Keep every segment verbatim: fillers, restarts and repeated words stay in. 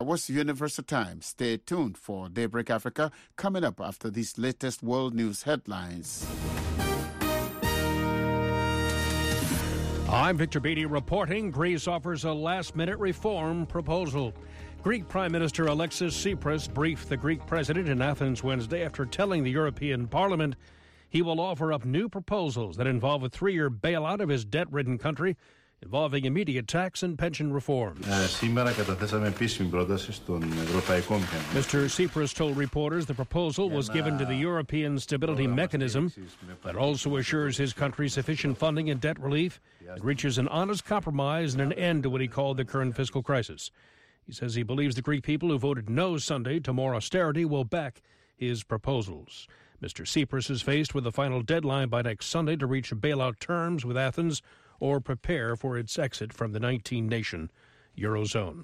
Was Universal Time. Stay tuned for Daybreak Africa coming up after these latest world news headlines. I'm Victor Beattie reporting Greece offers a last-minute reform proposal. Greek Prime Minister Alexis Tsipras briefed the Greek president in Athens Wednesday after telling the European Parliament he will offer up new proposals that involve a three-year bailout of his debt-ridden country, involving immediate tax and pension reforms. Mister Tsipras told reporters the proposal was given to the European Stability Mechanism that also assures his country sufficient funding and debt relief and reaches an honest compromise and an end to what he called the current fiscal crisis. He says he believes the Greek people who voted no Sunday to more austerity will back his proposals. Mister Tsipras is faced with a final deadline by next Sunday to reach bailout terms with Athens or prepare for its exit from the nineteen-nation Eurozone.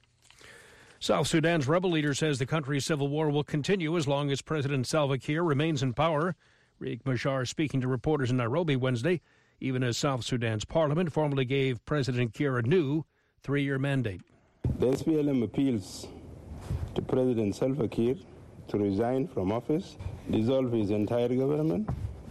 South Sudan's rebel leader says the country's civil war will continue as long as President Salva Kiir remains in power. Riek Machar speaking to reporters in Nairobi Wednesday, even as South Sudan's parliament formally gave President Kiir a new three-year mandate. The S P L M appeals to President Salva Kiir to resign from office, dissolve his entire government.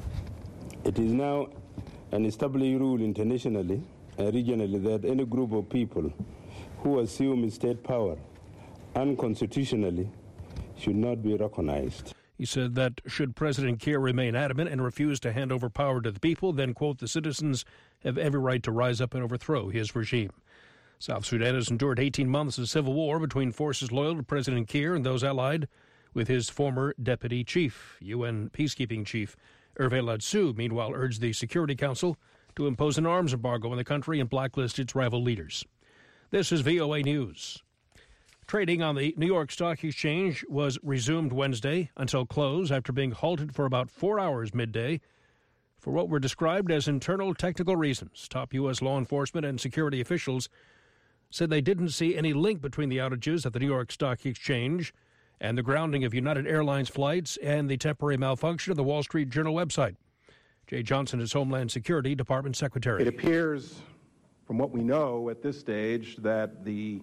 It is now an established rule internationally and regionally that any group of people who assume state power unconstitutionally should not be recognized. He said that should President Kiir remain adamant and refuse to hand over power to the people, then, quote, the citizens have every right to rise up and overthrow his regime. South Sudan has endured eighteen months of civil war between forces loyal to President Kiir and those allied with his former deputy chief. U N peacekeeping chief Hervé Ladsou, meanwhile, urged the Security Council to impose an arms embargo on the country and blacklist its rival leaders. This is V O A News. Trading on the New York Stock Exchange was resumed Wednesday until close after being halted for about four hours midday for what were described as internal technical reasons. Top U S law enforcement and security officials said they didn't see any link between the outages at the New York Stock Exchange and the grounding of United Airlines flights and the temporary malfunction of the Wall Street Journal website. Jay Johnson is Homeland Security Department Secretary. It appears, from what we know at this stage, that the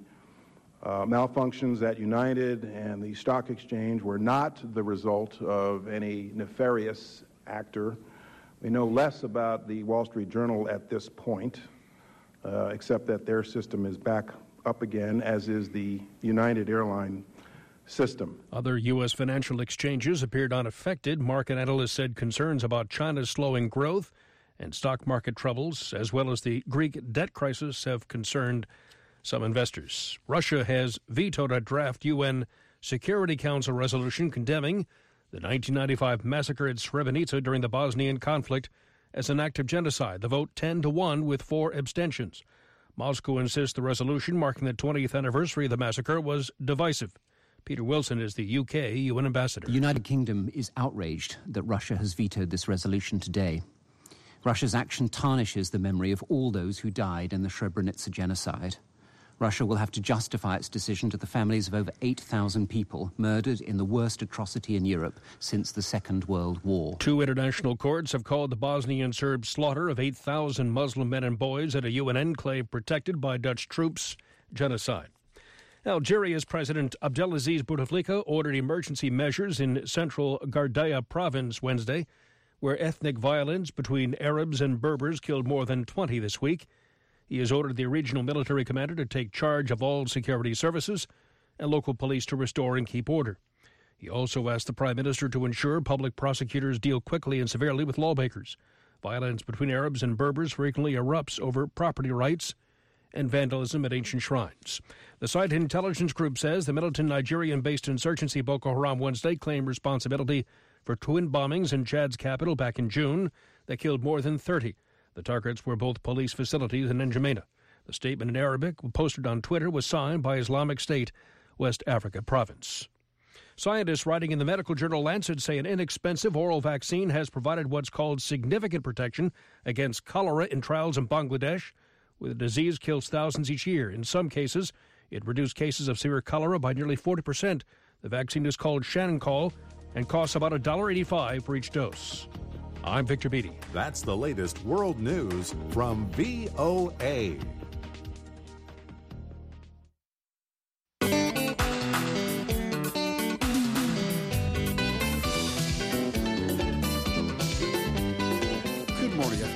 uh, malfunctions at United and the Stock Exchange were not the result of any nefarious actor. We know less about the Wall Street Journal at this point, uh, except that their system is back up again, as is the United Airline system. Other U S financial exchanges appeared unaffected. Market analysts said concerns about China's slowing growth and stock market troubles, as well as the Greek debt crisis, have concerned some investors. Russia has vetoed a draft U N Security Council resolution condemning the nineteen ninety-five massacre at Srebrenica during the Bosnian conflict as an act of genocide. The vote ten to one with four abstentions. Moscow insists the resolution marking the twentieth anniversary of the massacre was divisive. Peter Wilson is the U K U N ambassador. The United Kingdom is outraged that Russia has vetoed this resolution today. Russia's action tarnishes the memory of all those who died in the Srebrenica genocide. Russia will have to justify its decision to the families of over eight thousand people murdered in the worst atrocity in Europe since the Second World War. Two international courts have called the Bosnian Serb slaughter of eight thousand Muslim men and boys at a U N enclave protected by Dutch troops genocide. Algeria's President Abdelaziz Bouteflika ordered emergency measures in central Gardaya province Wednesday, where ethnic violence between Arabs and Berbers killed more than twenty this week. He has ordered the regional military commander to take charge of all security services and local police to restore and keep order. He also asked the Prime Minister to ensure public prosecutors deal quickly and severely with lawbreakers. Violence between Arabs and Berbers frequently erupts over property rights and vandalism at ancient shrines. The site intelligence group says the militant Nigerian-based insurgency Boko Haram Wednesday claimed responsibility for twin bombings in Chad's capital back in June that killed more than thirty. The targets were both police facilities in N'Djamena. The statement in Arabic, posted on Twitter, was signed by Islamic State West Africa province. Scientists writing in the medical journal Lancet say an inexpensive oral vaccine has provided what's called significant protection against cholera in trials in Bangladesh, where the disease kills thousands each year. In some cases, it reduced cases of severe cholera by nearly forty percent. The vaccine is called Shannon-Call and costs about one dollar eighty-five for each dose. I'm Victor Beattie. That's the latest world news from V O A.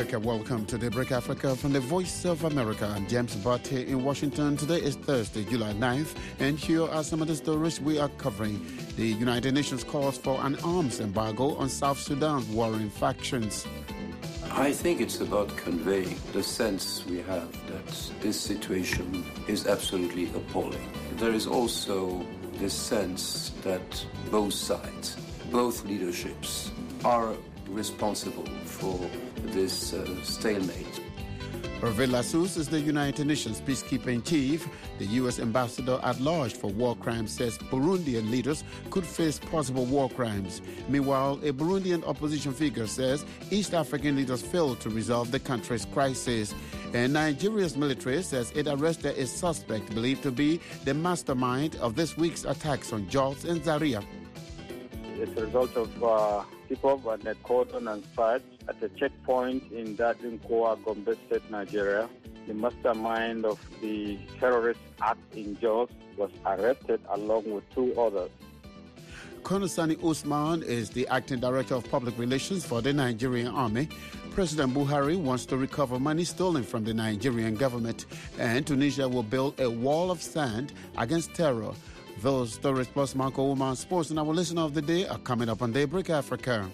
America. Welcome to Daybreak Africa from the Voice of America. I'm James Butt here in Washington. Today is Thursday, July ninth, and here are some of the stories we are covering. The United Nations calls for an arms embargo on South Sudan's warring factions. I think it's about conveying the sense we have that this situation is absolutely appalling. There is also this sense that both sides, both leaderships, are responsible for this uh, stalemate. Hervé Lassous is the United Nations peacekeeping chief. The U S ambassador at large for war crimes says Burundian leaders could face possible war crimes. Meanwhile, a Burundian opposition figure says East African leaders failed to resolve the country's crisis. And Nigeria's military says it arrested a suspect believed to be the mastermind of this week's attacks on Jos and Zaria. It's a result of uh, people and a cordon and search at a checkpoint in Dadinkoa, Gombe State, Nigeria. The mastermind of the terrorist act in Jos was arrested along with two others. Colonel Sani Usman is the acting director of public relations for the Nigerian army. President Buhari wants to recover money stolen from the Nigerian government, and Tunisia will build a wall of sand against terror. Those stories plus Marco Woman Sports and our listener of the day are coming up on Daybreak Africa.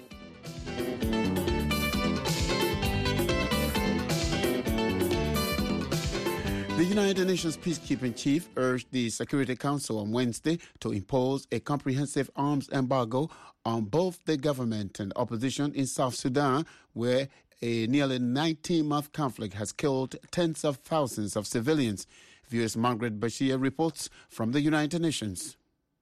The United Nations peacekeeping chief urged the Security Council on Wednesday to impose a comprehensive arms embargo on both the government and opposition in South Sudan, where a nearly nineteen-month conflict has killed tens of thousands of civilians. V O A's Margaret Bashir reports from the United Nations.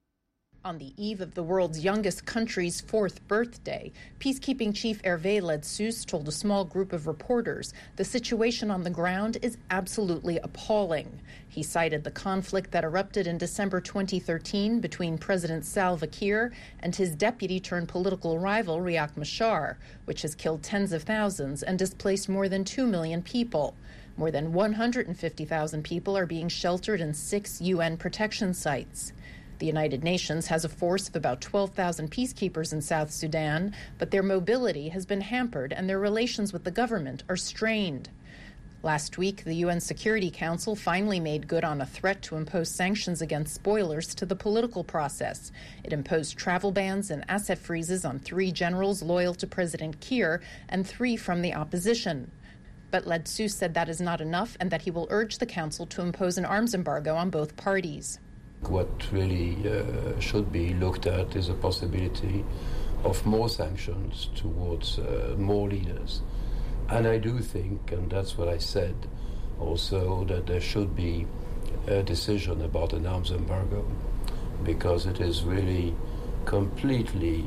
On the eve of the world's youngest country's fourth birthday, peacekeeping chief Hervé Ladsous told a small group of reporters the situation on the ground is absolutely appalling. He cited the conflict that erupted in December twenty thirteen between President Salva Kiir and his deputy-turned-political rival Riek Machar, which has killed tens of thousands and displaced more than two million people. More than one hundred fifty thousand people are being sheltered in six U N protection sites. The United Nations has a force of about twelve thousand peacekeepers in South Sudan, but their mobility has been hampered and their relations with the government are strained. Last week, the U N Security Council finally made good on a threat to impose sanctions against spoilers to the political process. It imposed travel bans and asset freezes on three generals loyal to President Kiir and three from the opposition. But Ladsous said that is not enough and that he will urge the Council to impose an arms embargo on both parties. What really uh, should be looked at is a possibility of more sanctions towards uh, more leaders. And I do think, and that's what I said also, that there should be a decision about an arms embargo, because it is really completely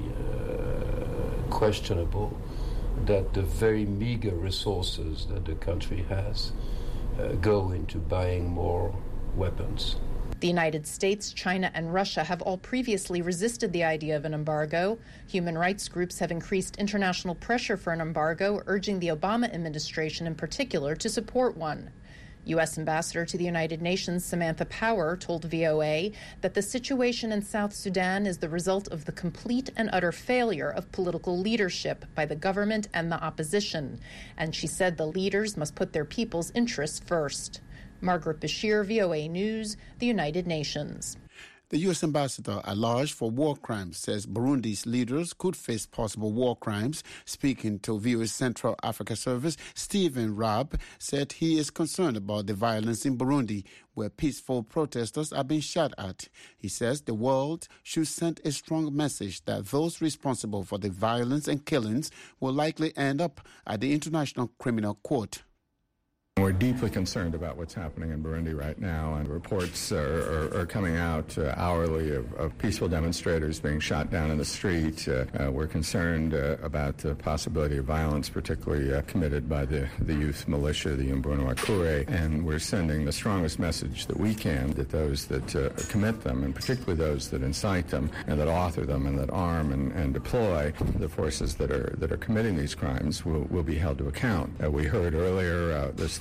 uh, questionable that the very meager resources that the country has uh, go into buying more weapons. The United States, China, and Russia have all previously resisted the idea of an embargo. Human rights groups have increased international pressure for an embargo, urging the Obama administration in particular to support one. U S Ambassador to the United Nations Samantha Power told V O A that the situation in South Sudan is the result of the complete and utter failure of political leadership by the government and the opposition. And she said the leaders must put their people's interests first. Margaret Bashir, V O A News, the United Nations. The U S ambassador at large for war crimes says Burundi's leaders could face possible war crimes. Speaking to V O A's Central Africa Service, Stephen Raab said he is concerned about the violence in Burundi, where peaceful protesters are being shot at. He says the world should send a strong message that those responsible for the violence and killings will likely end up at the International Criminal Court. We're deeply concerned about what's happening in Burundi right now, and reports are, are, are coming out uh, hourly of, of peaceful demonstrators being shot down in the street. Uh, uh, we're concerned uh, about the possibility of violence, particularly uh, committed by the, the youth militia, the Imbonerakure, and we're sending the strongest message that we can that those that uh, commit them, and particularly those that incite them and that author them and that arm and, and deploy the forces that are that are committing these crimes will, will be held to account. Uh, we heard earlier uh, the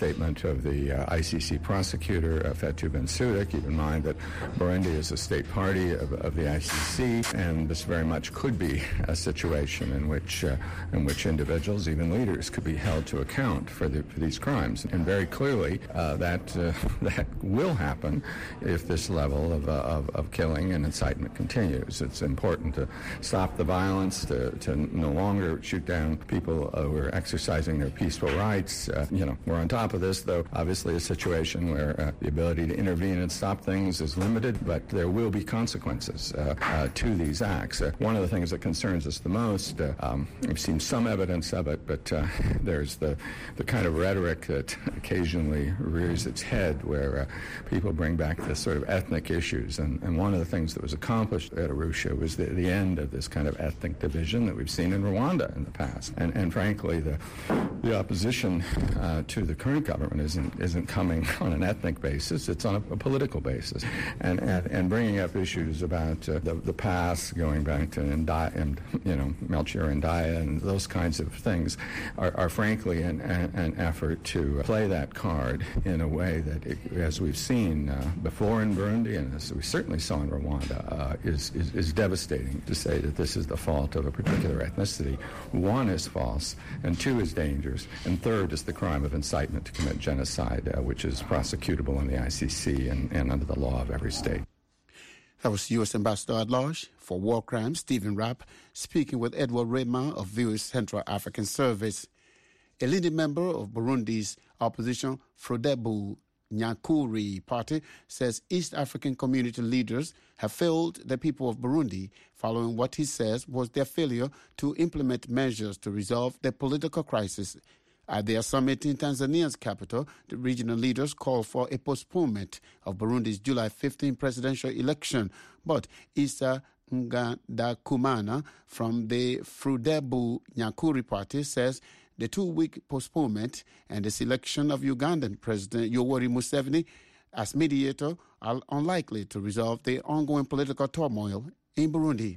statement of the uh, I C C prosecutor, uh, Fatou Bensouda. Keep in mind that Burundi is a state party of, of the I C C, and this very much could be a situation in which uh, in which individuals, even leaders, could be held to account for, the, for these crimes. And very clearly, uh, that uh, that will happen if this level of, uh, of, of killing and incitement continues. It's important to stop the violence, to, to no longer shoot down people uh, who are exercising their peaceful rights. Uh, you know, we're on top of this, though, obviously a situation where uh, the ability to intervene and stop things is limited, but there will be consequences uh, uh, to these acts. Uh, one of the things that concerns us the most, uh, um, we've seen some evidence of it, but uh, there's the, the kind of rhetoric that occasionally rears its head where uh, people bring back this sort of ethnic issues. And, and one of the things that was accomplished at Arusha was the, the end of this kind of ethnic division that we've seen in Rwanda in the past. And, and frankly, the, the opposition uh, to the current government isn't isn't coming on an ethnic basis. It's on a, a political basis. And, and and bringing up issues about uh, the, the past, going back to Ndaya, and, you know, Melchior Ndaya and those kinds of things are, are frankly an, an effort to play that card in a way that, it, as we've seen uh, before in Burundi and as we certainly saw in Rwanda, uh, is, is, is devastating to say that this is the fault of a particular ethnicity. One is false, and two is dangerous, and third is the crime of incitement to commit genocide, uh, which is prosecutable in the I C C and, and under the law of every state. That was U S Ambassador at Large for War Crimes, Stephen Rapp, speaking with Edward Rema of V O A's Central African Service. A leading member of Burundi's opposition, Frodebu Nyakuri Party, says East African community leaders have failed the people of Burundi following what he says was their failure to implement measures to resolve the political crisis. At their summit in Tanzania's capital, the regional leaders called for a postponement of Burundi's July fifteenth presidential election. But Issa Ngadakumana from the Frodebu Nyakuri Party says the two-week postponement and the selection of Ugandan President Yoweri Museveni as mediator are unlikely to resolve the ongoing political turmoil in Burundi.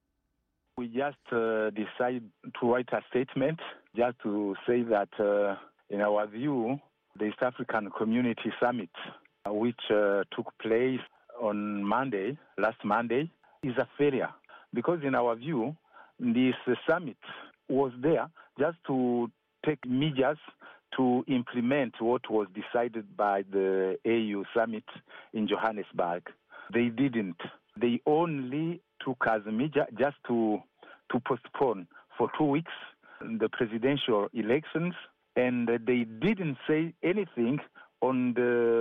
We just uh, decided to write a statement just to say that, uh, in our view, the East African Community Summit, uh, which uh, took place on Monday, last Monday, is a failure. Because in our view, this uh, summit was there just to take measures to implement what was decided by the A U summit in Johannesburg. They didn't. They only took as a measure just to to postpone for two weeks the presidential elections, and they didn't say anything on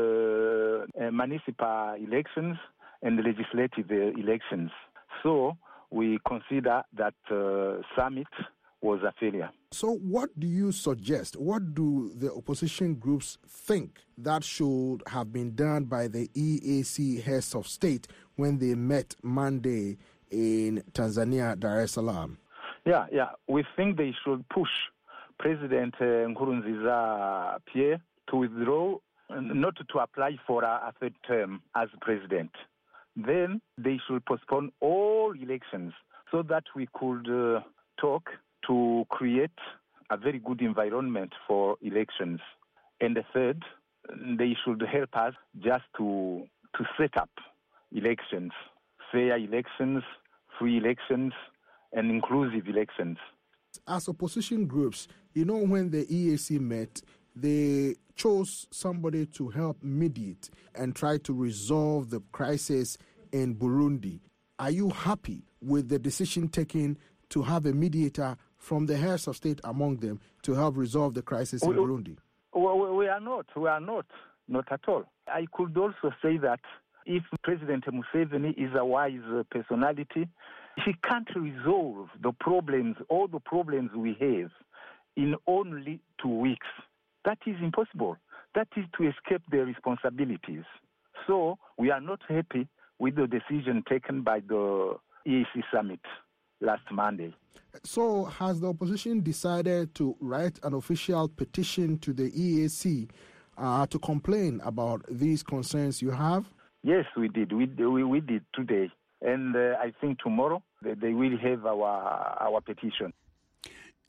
the uh, municipal elections and the legislative uh, elections. So we consider that uh, summit was a failure. So what do you suggest? What do the opposition groups think that should have been done by the E A C heads of state when they met Monday in Tanzania, Dar es Salaam? Yeah, yeah. We think they should push President uh, Nkurunziza Pierre to withdraw, not to apply for a, a third term as president. Then they should postpone all elections so that we could uh, talk to create a very good environment for elections. And the third, they should help us just to to set up elections, fair elections, free elections, and inclusive elections. As opposition groups, you know, when the E A C met, they chose somebody to help mediate and try to resolve the crisis in Burundi. Are you happy with the decision taken to have a mediator from the heads of state among them to help resolve the crisis we, in Burundi? We, we are not. We are not. Not at all. I could also say that if President Museveni is a wise personality, he can't resolve the problems, all the problems we have, in only two weeks. That is impossible. That is to escape their responsibilities. So we are not happy with the decision taken by the E A C summit last Monday. So has the opposition decided to write an official petition to the E A C uh, to complain about these concerns you have? Yes, we did. We we, we did today. And uh, I think tomorrow they, they will have our our petition.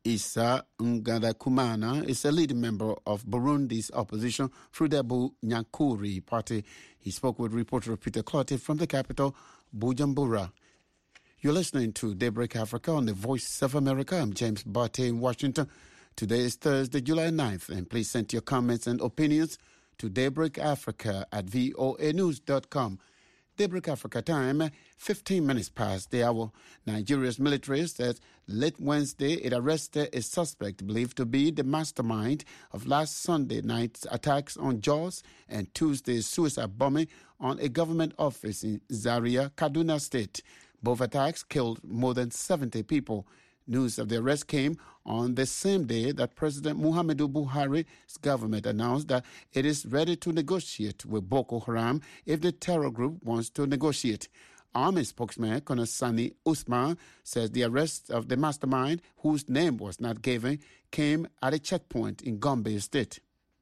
Issa Ngadakumana is a leading member of Burundi's opposition Frudebu Nyankuri party. He spoke with reporter Peter Clottey from the capital, Bujumbura. You're listening to Daybreak Africa on the Voice of America. I'm James Barty in Washington. Today is Thursday, July ninth, and please send your comments and opinions to daybreakafrica at voa news dot com. Daybreak Africa time, fifteen minutes past the hour. Nigeria's military said late Wednesday it arrested a suspect believed to be the mastermind of last Sunday night's attacks on Jos and Tuesday's suicide bombing on a government office in Zaria, Kaduna State. Both attacks killed more than seventy people. News of the arrest came on the same day that President Muhammadu Buhari's government announced that it is ready to negotiate with Boko Haram if the terror group wants to negotiate. Army spokesman Colonel Sani Usman says the arrest of the mastermind, whose name was not given, came at a checkpoint in Gombe State.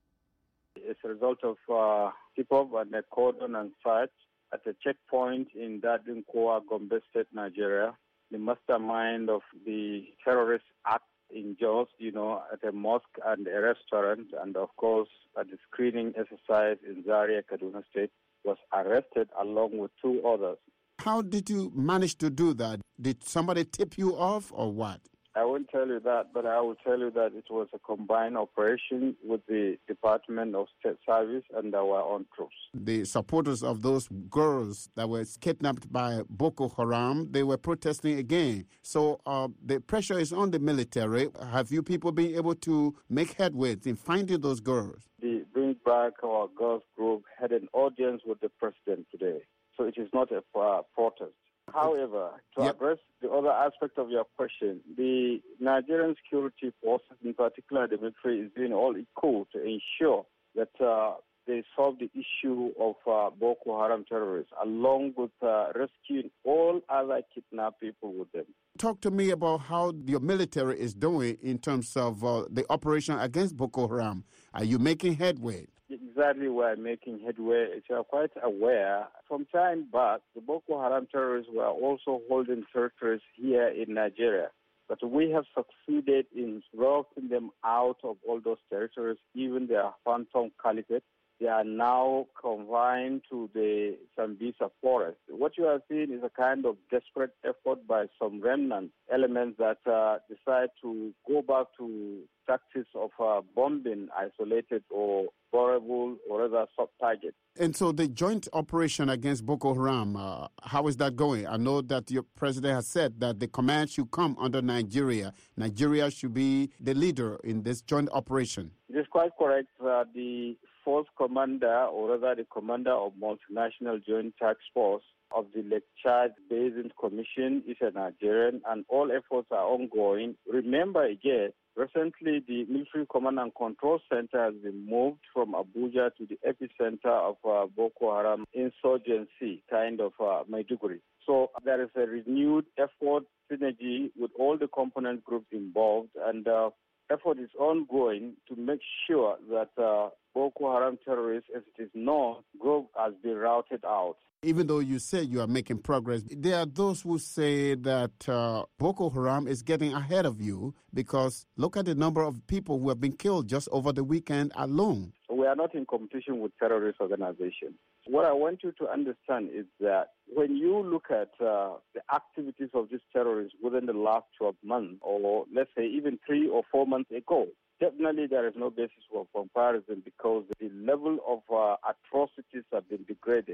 It's a result of uh, people and a cordon and search at a checkpoint in Dadinkoa, Gombe State, Nigeria. The mastermind of the terrorist act in Jos, you know, at a mosque and a restaurant, and of course at the screening exercise in Zaria, Kaduna State, was arrested along with two others. How did you manage to do that? Did somebody tip you off or what? I won't tell you that, but I will tell you that it was a combined operation with the Department of State Service and our own troops. The supporters of those girls that were kidnapped by Boko Haram, they were protesting again. So uh, the pressure is on the military. Have you people been able to make headway in finding those girls? The Bring Back Our Girls group had an audience with the president today. So it is not a uh, protest. However, to yep. address the other aspect of your question, the Nigerian security forces, in particular the military, is doing all it could to ensure that uh, they solve the issue of uh, Boko Haram terrorists, along with uh, rescuing all other kidnapped people with them. Talk to me about how your military is doing in terms of uh, the operation against Boko Haram. Are you making headway? Exactly, we're making headway. If you are quite aware, from time back, the Boko Haram terrorists were also holding territories here in Nigeria. But we have succeeded in routing them out of all those territories, even their phantom caliphate. They are now confined to the Sambisa forest. What you are seeing is a kind of desperate effort by some remnant elements that uh, decide to go back to tactics of uh, bombing isolated or vulnerable or other sub-targets. And so the joint operation against Boko Haram, uh, how is that going? I know that your president has said that the command should come under Nigeria. Nigeria should be the leader in this joint operation. It is quite correct. Uh, the force commander, or rather the commander of Multinational Joint Task Force of the Lake Chad Basin Commission is a Nigerian, and all efforts are ongoing. Remember again, recently the Military Command and Control Center has been moved from Abuja to the epicenter of uh, Boko Haram insurgency, kind of uh, Maiduguri. So there is a renewed effort, synergy with all the component groups involved, and uh, effort is ongoing to make sure that uh, Boko Haram terrorists, as it is known, group has been routed out. Even though you say you are making progress, there are those who say that uh, Boko Haram is getting ahead of you because look at the number of people who have been killed just over the weekend alone. We are not in competition with terrorist organizations. What I want you to understand is that when you look at uh, the activities of these terrorists within the last twelve months, or let's say even three or four months ago, definitely there is no basis for comparison because the level of uh, atrocities have been degraded.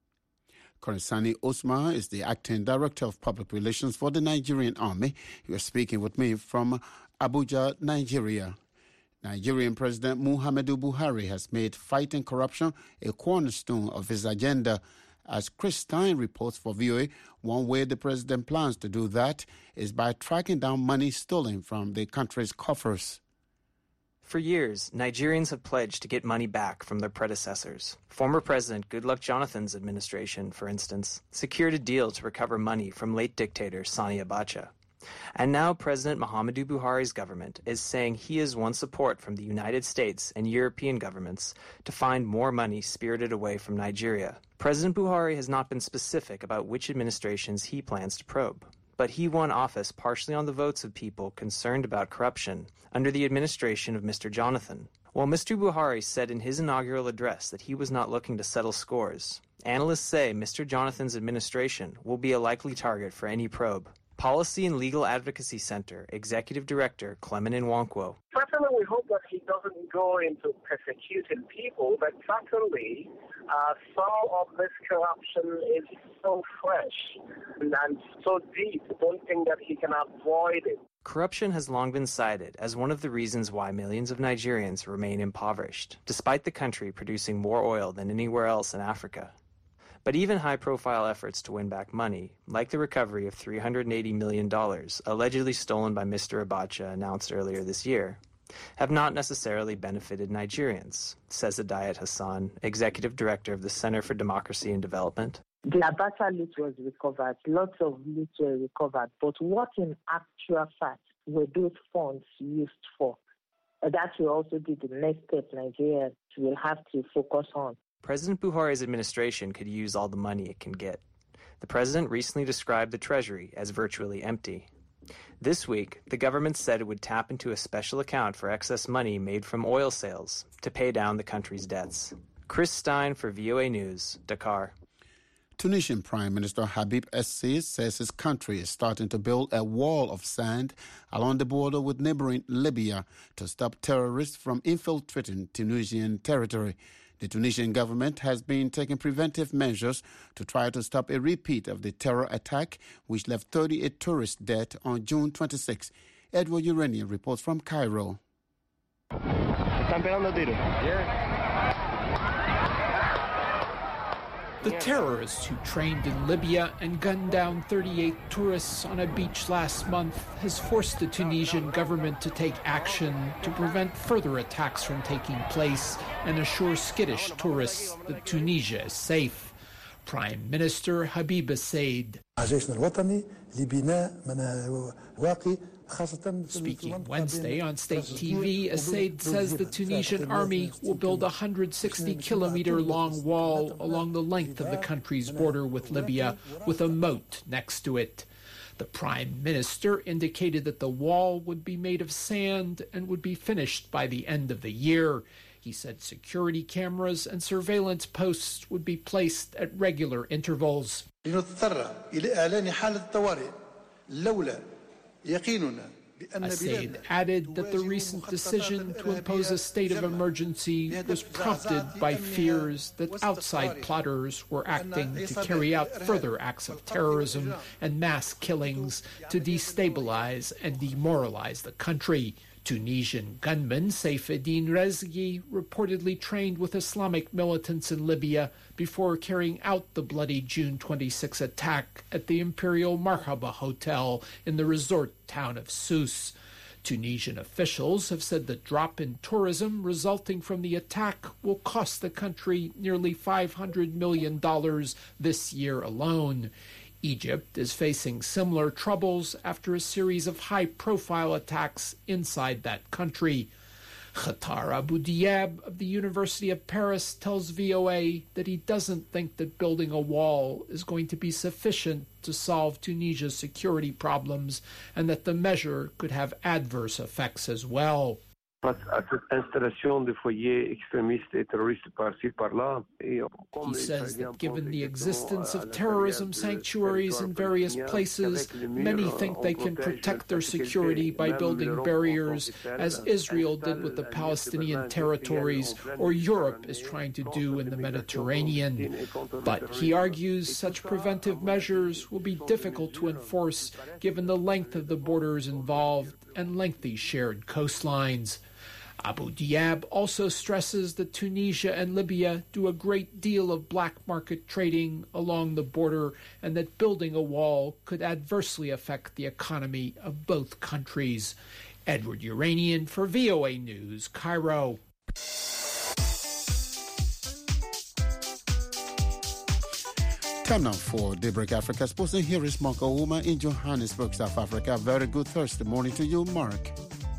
Colonel Sani Osman is the acting director of public relations for the Nigerian Army. He was speaking with me from Abuja, Nigeria. Nigerian President Muhammadu Buhari has made fighting corruption a cornerstone of his agenda. As Chris Stein reports for V O A, one way the president plans to do that is by tracking down money stolen from the country's coffers. For years, Nigerians have pledged to get money back from their predecessors. Former President Goodluck Jonathan's administration, for instance, secured a deal to recover money from late dictator Sani Abacha. And now President Muhammadu Buhari's government is saying he has won support from the United States and European governments to find more money spirited away from Nigeria. President Buhari has not been specific about which administrations he plans to probe. But he won office partially on the votes of people concerned about corruption under the administration of Mister Jonathan. While Mister Buhari said in his inaugural address that he was not looking to settle scores, analysts say Mister Jonathan's administration will be a likely target for any probe. Policy and Legal Advocacy Center Executive Director Clement Nwankwo. Certainly, we hope that he doesn't go into persecuting people, but certainly uh, some of this corruption is so fresh and so deep, I don't think that he can avoid it. Corruption has long been cited as one of the reasons why millions of Nigerians remain impoverished, despite the country producing more oil than anywhere else in Africa. But even high-profile efforts to win back money, like the recovery of three hundred eighty million dollars allegedly stolen by Mister Abacha announced earlier this year, have not necessarily benefited Nigerians, says Hidayat Hassan, Executive Director of the Center for Democracy and Development. The Abacha loot was recovered, lots of loot were recovered, but what in actual fact were those funds used for? That will also be the next step Nigeria will have to focus on. President Buhari's administration could use all the money it can get. The president recently described the treasury as virtually empty. This week, the government said it would tap into a special account for excess money made from oil sales to pay down the country's debts. Chris Stein for V O A News, Dakar. Tunisian Prime Minister Habib Essis says his country is starting to build a wall of sand along the border with neighboring Libya to stop terrorists from infiltrating Tunisian territory. The Tunisian government has been taking preventive measures to try to stop a repeat of the terror attack, which left thirty-eight tourists dead on June twenty-sixth. Edward Uranian reports from Cairo. The terrorist who trained in Libya and gunned down thirty-eight tourists on a beach last month has forced the Tunisian government to take action to prevent further attacks from taking place and assure skittish tourists that Tunisia is safe. Prime Minister Habib Said. Speaking Wednesday on state T V, Assaid says the Tunisian army will build a one hundred sixty kilometer long wall along the length of the country's border with Libya, with a moat next to it. The Prime Minister indicated that the wall would be made of sand and would be finished by the end of the year. He said security cameras and surveillance posts would be placed at regular intervals. Assaid added that the recent decision to impose a state of emergency was prompted by fears that outside plotters were acting to carry out further acts of terrorism and mass killings to destabilize and demoralize the country. Tunisian gunman Saifeddin Rezghi reportedly trained with Islamic militants in Libya before carrying out the bloody June twenty-sixth attack at the Imperial Marhaba Hotel in the resort town of Sousse. Tunisian officials have said the drop in tourism resulting from the attack will cost the country nearly five hundred million dollars this year alone. Egypt is facing similar troubles after a series of high-profile attacks inside that country. Khatar Abu Diab of the University of Paris tells V O A that he doesn't think that building a wall is going to be sufficient to solve Tunisia's security problems and that the measure could have adverse effects as well. Face à cette installation de foyers extrémistes et terroristes par-ci par-là. He says that given the existence of terrorism sanctuaries in various places, many think they can protect their security by building barriers, as Israel did with the Palestinian territories, or Europe is trying to do in the Mediterranean. But he argues such preventive measures will be difficult to enforce given the length of the borders involved and lengthy shared coastlines. Abu Diab also stresses that Tunisia and Libya do a great deal of black market trading along the border and that building a wall could adversely affect the economy of both countries. Edward Uranian for V O A News, Cairo. Time now for Daybreak Africa Sports, and here is Mark Ouma in Johannesburg, South Africa. Very good Thursday morning to you, Mark.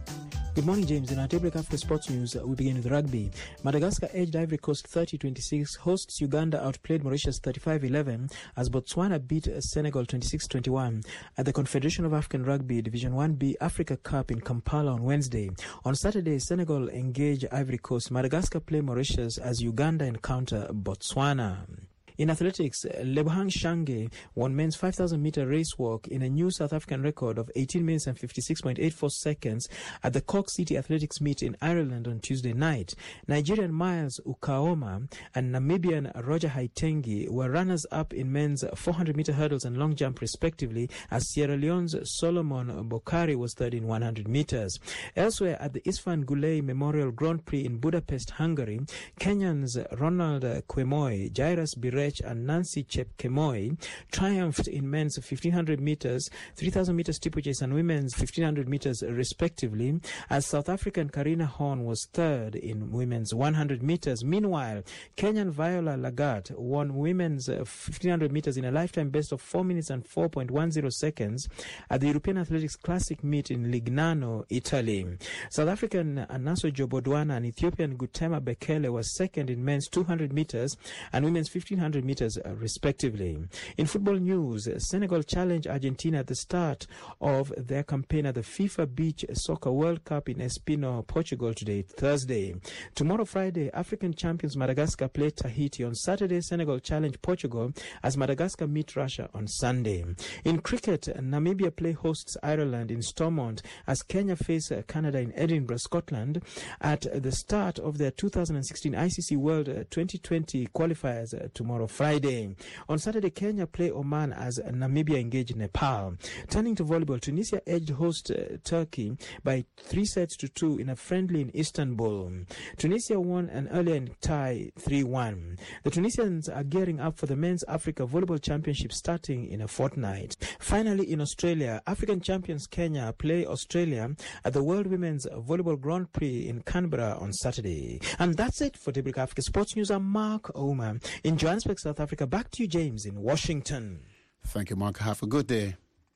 Good morning, James. In our daybreak after sports news, we begin with rugby. Madagascar edged Ivory Coast thirty twenty-six. Hosts Uganda outplayed Mauritius thirty-five eleven as Botswana beat Senegal twenty-six twenty-one at the Confederation of African Rugby Division one B Africa Cup in Kampala on Wednesday. On Saturday, Senegal engage Ivory Coast. Madagascar play Mauritius as Uganda encounter Botswana. In athletics, Lebohang Shange won men's five thousand meter race walk in a new South African record of eighteen minutes and fifty-six point eight four seconds at the Cork City Athletics Meet in Ireland on Tuesday night. Nigerian Miles Ukaoma and Namibian Roger Haitengi were runners-up in men's four hundred meter hurdles and long jump respectively, as Sierra Leone's Solomon Bokari was third in one hundred meters. Elsewhere at the Isfan Gulay Memorial Grand Prix in Budapest, Hungary, Kenyans Ronald Kwemoy, Jairus Birech and Nancy Chepkemoi triumphed in men's fifteen hundred meters, three thousand meter steeplechase and women's fifteen hundred meters respectively, as South African Karina Horn was third in women's one hundred meters. Meanwhile, Kenyan Viola Lagat won women's fifteen hundred meters in a lifetime best of four minutes and four point one zero seconds at the European Athletics Classic meet in Lignano, Italy. South African Anaso Jobodwana and Ethiopian Gutema Bekele was second in men's two hundred meters and women's fifteen hundred meters uh, respectively. In football news, Senegal challenged Argentina at the start of their campaign at the FIFA Beach Soccer World Cup in Espino, Portugal today, Thursday. Tomorrow, Friday, African champions Madagascar play Tahiti. On Saturday, Senegal challenge Portugal as Madagascar meet Russia on Sunday. In cricket, Namibia play hosts Ireland in Stormont as Kenya face Canada in Edinburgh, Scotland at the start of their two thousand sixteen I C C World twenty twenty qualifiers tomorrow, Friday. On Saturday, Kenya play Oman as Namibia engage Nepal. Turning to volleyball, Tunisia edged host uh, Turkey by three sets to two in a friendly in Istanbul. Tunisia won an earlier in tie three one. The Tunisians are gearing up for the Men's Africa Volleyball Championship starting in a fortnight. Finally, in Australia, African champions Kenya play Australia at the World Women's Volleyball Grand Prix in Canberra on Saturday. And that's it for Daybreak Africa Sports News. I'm Mark Omer in Johannesburg, South Africa. Back to you, James, in Washington. Thank you, Mark. Have a good day.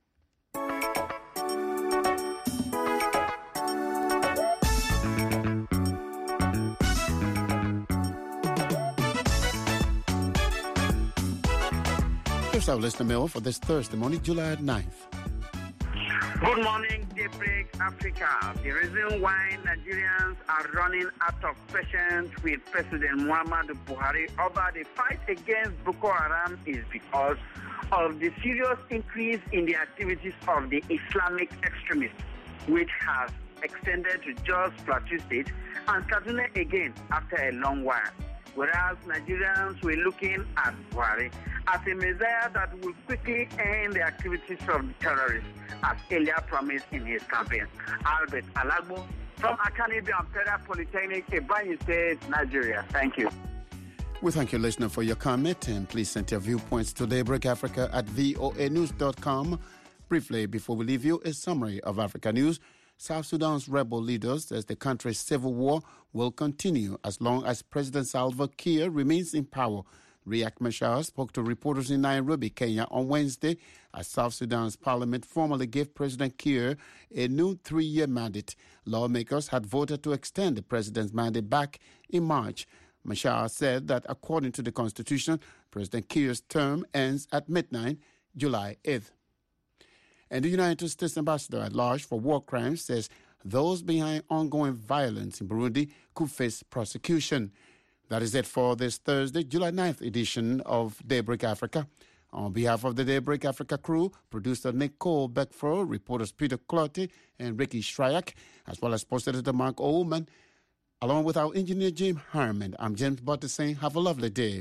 Here's our listener mail for this Thursday morning, July ninth. Good morning, Daybreak Africa. The reason why Nigerians are running out of patience with President Muhammadu Buhari over the fight against Boko Haram is because of the serious increase in the activities of the Islamic extremists, which has extended to Jos Plateau State and Kaduna again after a long while. Whereas Nigerians were looking at Buhari as a messiah that will quickly end the activities of the terrorists, as earlier promised in his campaign. Albert Alagbo from Akani Ampera Polytechnic, Ebonyi State, Nigeria. Thank you. We thank you, listener, for your comment, and please send your viewpoints to Daybreak Africa at V O A news dot com. Briefly, before we leave you, a summary of Africa news. South Sudan's rebel leaders says the country's civil war will continue as long as President Salva Kiir remains in power. Riek Machar spoke to reporters in Nairobi, Kenya on Wednesday as South Sudan's parliament formally gave President Kiir a new three-year mandate. Lawmakers had voted to extend the president's mandate back in March. Machar said that according to the constitution, President Kiir's term ends at midnight, July eighth. And the United States ambassador at large for war crimes says those behind ongoing violence in Burundi could face prosecution. That is it for this Thursday, July ninth edition of Daybreak Africa. On behalf of the Daybreak Africa crew, producer Nicole Beckford, reporters Peter Clotty and Ricky Shryak, as well as post editor Mark Ullman, along with our engineer Jim Harmon, I'm James Butter saying have a lovely day.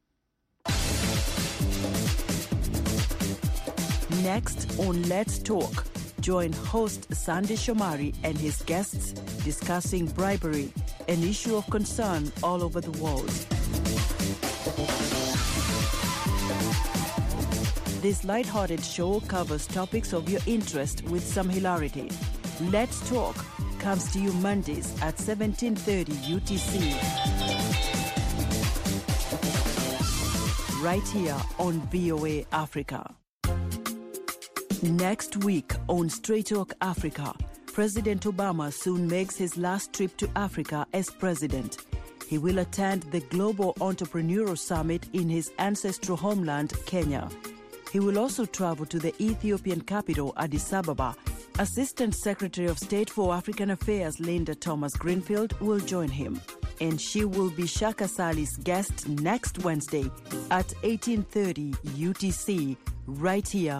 Next on Let's Talk, join host Sandy Shomari and his guests discussing bribery, an issue of concern all over the world. This lighthearted show covers topics of your interest with some hilarity. Let's Talk comes to you Mondays at seventeen thirty U T C. Right here on V O A Africa. Next week on Straight Talk Africa, President Obama soon makes his last trip to Africa as president. He will attend the Global Entrepreneurial Summit in his ancestral homeland, Kenya. He will also travel to the Ethiopian capital, Addis Ababa. Assistant Secretary of State for African Affairs, Linda Thomas-Greenfield, will join him. And she will be Shaka Sali's guest next Wednesday at eighteen thirty U T C, right here